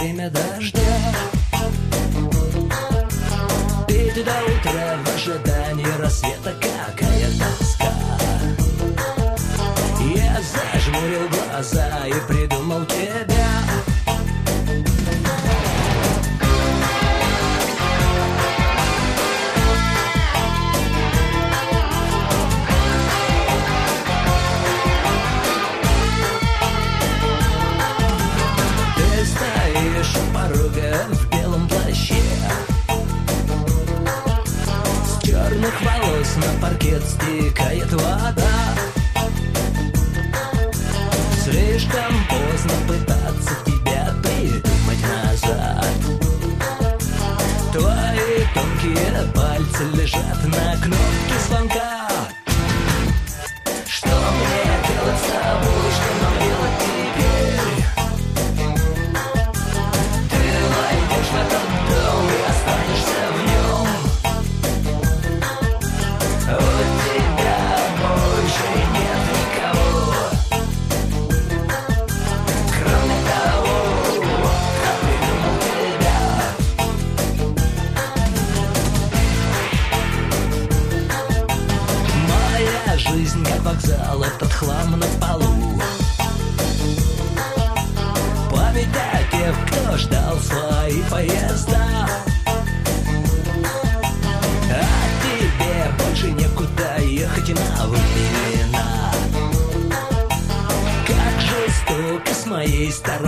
время дождя. Пить до утра в ожидании рассвета, какая тоска. Я зажмурил глаза и придумал тебя. Ты стоишь у порога в белом плаще, с черных волос на паркет стекает вода. Слишком поздно пытаться тебя придумать назад. Твои тонкие пальцы лежат на кнопке звонка. Что мне делать с тобой, что нам делать теперь? Ты войдешь в этот дом и останешься в нем. У тебя больше нет никого. Кроме того, я придумал тебя. Моя жизнь как вокзал, этот хлам на полу. Память о тех, кто ждал свои поезда. А тебе больше некуда ехать на времена. Как жестоко с моей стороны